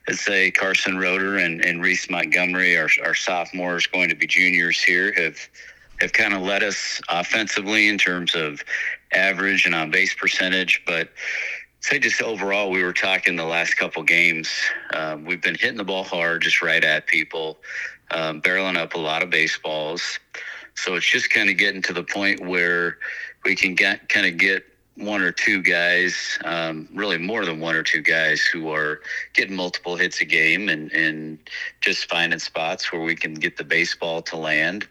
I'd say Carson Roeder and Reese Montgomery, our sophomores, going to be juniors here, have kind of led us offensively in terms of average and on base percentage. But say just overall, we were talking the last couple games. We've been hitting the ball hard, just right at people, barreling up a lot of baseballs. So it's just kind of getting to the point where we can get one or two guys, really more than one or two guys, who are getting multiple hits a game and just finding spots where we can get the baseball to land.